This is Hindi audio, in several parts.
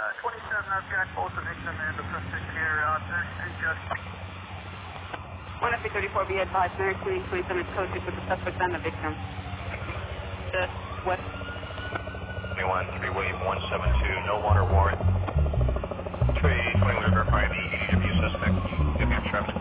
27, I've got both the victim and the suspect here. Just 1FA34, be advised, Mary Queen 27 code 6 with the suspect and the victim. West. 21, 3 William 172, no water warrant. Tree 21 to verify the EDW suspect. Give me a traffic.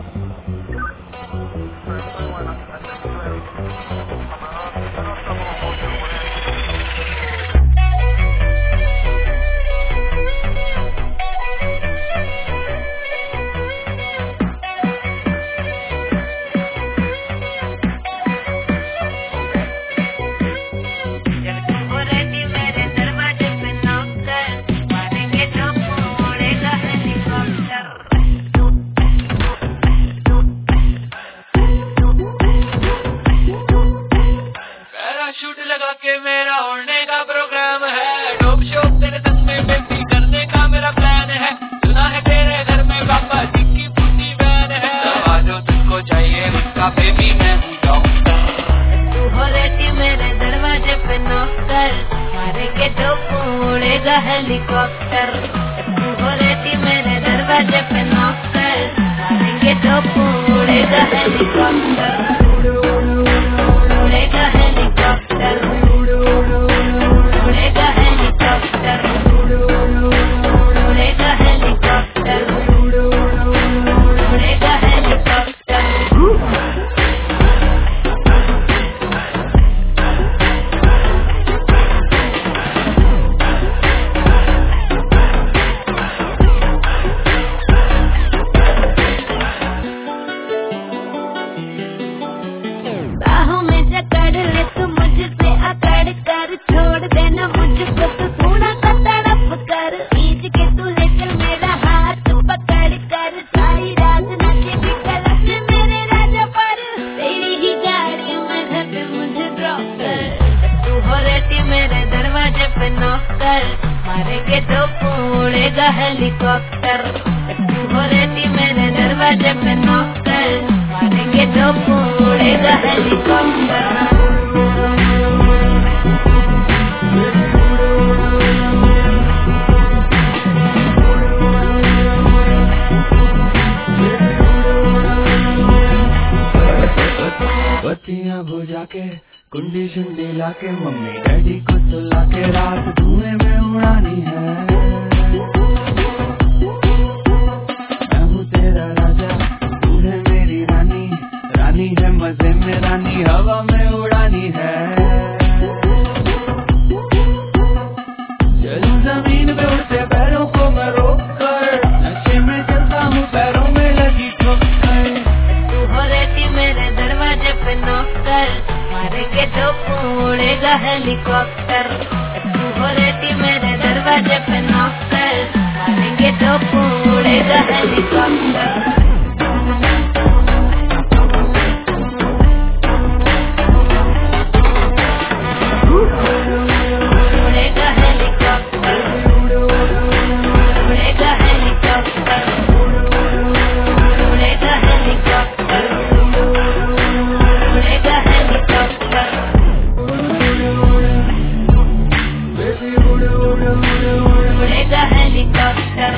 लगा के मेरा उड़ने का प्रोग्राम है, डोप शोप तेरे संग में बेटी करने का मेरा प्लान है, सुना है तेरे घर में पापा जी की पूरी बहन है, दवा जो तुझको चाहिए उसका बेबी मैं हूँ डॉक्टर। तू हो रहती मेरे दरवाजे पे नौकर, मारेंगे डोप उड़ेगा हेलीकॉप्टर। तू हो रहती मेरे दरवाजे पे नौकर, मारेंगे डोप उड़ेगा हेलीकॉप्टर। उड़ेगा हेलीकॉप्टर, उड़ेगा हेलीकॉप्टर, उड़ेगा हेलीकॉप्टर, उड़ेगा हेलीकॉप्टर। बाहों में जकड़ ले तू मुझसे अकड़ कर, छोड़ देना मुझको तू थोड़ा सा तड़प कर, खींच के तू लेकर मेरा हाथ पकड़ कर, सारी रात नचेगी कलश मेरे राजा पर, तेरी ही गाड़ी में घर पे मुझे ड्रॉप कर। तू हो रहती मेरे दरवाजे पे नौकर, मारेंगे डोप उड़ेगा हेलीकॉप्टर। तू हो रहती मेरे दरवाजे पे नौकर, मारेंगे डोप उड़ेगा हेलीकॉप्टर। बत्तियां बुझा के कुंडी शुंडी लाके, मम्मी डैडी को सुला के रात धुएं में उड़ानी है। मैं हूँ तेरा राजा, तू है मेरी रानी, रानी है मजे में रानी, हवा में उड़ानी है। चलूं जमीन पे उड़ते पैरों को मैं रोक कर, नशे में चलता हूँ पैरों में लगी ठोकर। तू हो रहती मेरे दरवाजे पे नौकर, मारेंगे डोप उड़ेगा हेलीकॉप्टर। तू हो रहती मेरे दरवाजे पे नौकर, मारेंगे डोप उड़ेगा हेलीकॉप्टर। उड़ेगा हेलीकॉप्टर, उड़ेगा हेलीकॉप्टर, उड़ेगा हेलीकॉप्टर, उड़ेगा हेलीकॉप्टर। उड़ेगा हेलीकॉप्टर,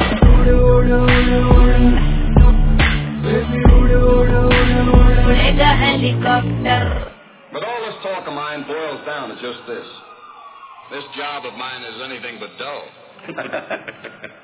उड़ेगा helicopter. But all this talk of mine boils down to just this. This job of mine is anything but dull.